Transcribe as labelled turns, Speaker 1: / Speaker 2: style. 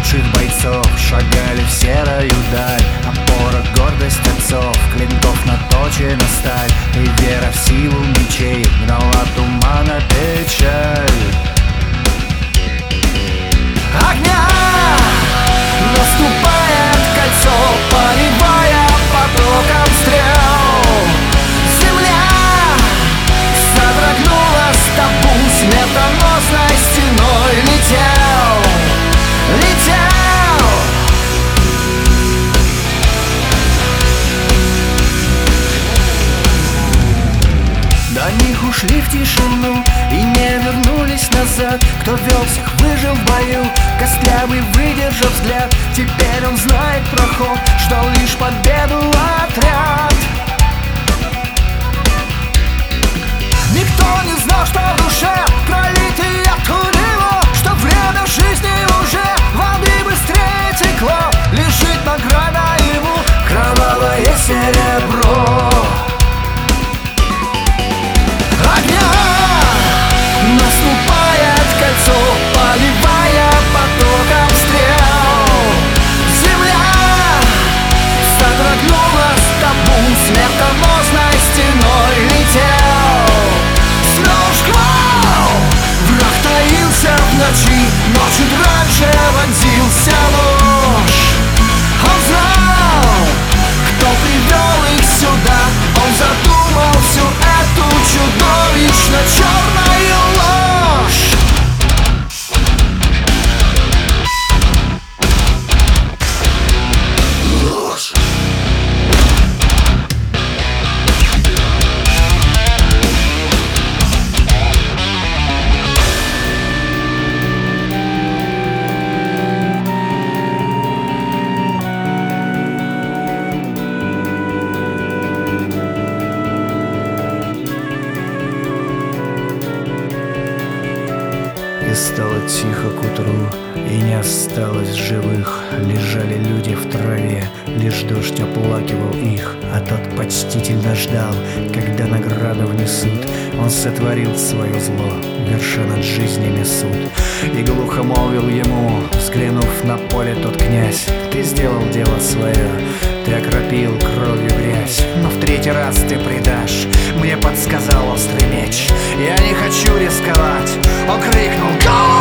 Speaker 1: бывших бойцов шагали в серую даль. Опора, гордость отцов, клинков наточена сталь, и вера в силу мечей гнала тумана печаль. Огня наступает кольцо, поливая потоком стрел. Земля содрогнулась, табу смертоносной стеной летел, летел. До них ушли в тишину и не вернулись назад. Кто вел всех, выжил в бою, костлявый выдержав взгляд. Теперь он знает проход, ждал лишь победу отряд. Никто не знал, что в душе пролитый от него, что время жизни уже воды быстрее текло. Лежит награда ему, кровавое серебро. Наступает кольцо, поливая потоком стрел. Земля содрогнулась, табу смертоносной стеной летел. Снова шквал, враг таился в ночи, но чуть раньше вонзился нож. Он знал, кто привел их сюда, он задумал всю эту чудовищно черную ложь. Ложь. И стало тихо к утру, и не осталось живых. Лежали люди в траве, лишь дождь оплакивал их, а тот почтительно ждал, когда награду внесут. Он сотворил свое зло, верша над жизнями суд. И глухо молвил ему, взглянув на поле, тот князь: ты сделал дело свое, ты окропил кровью грязь, но в третий раз ты предашь. Мне подсказал острый меч, я не хочу рисковать. Он крикнул: «Go!»